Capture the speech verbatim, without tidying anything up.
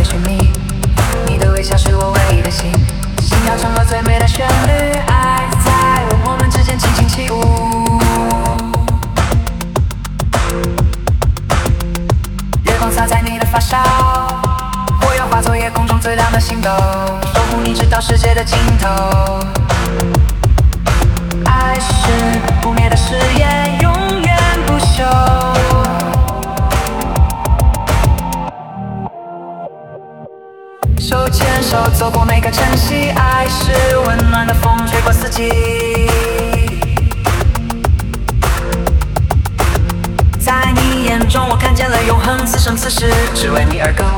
会寻觅。你的微笑是我唯一的心，心跳成了最美的旋律，爱在我们之间轻轻起舞。月光洒在你的发梢，我要化作夜空中最亮的星斗，守护你直到世界的尽头。爱是不灭的誓言，永远不朽。手牵手走过每个晨曦，爱是温暖的风吹过四季。在你眼中，我看见了永恒，此生此世只为你而歌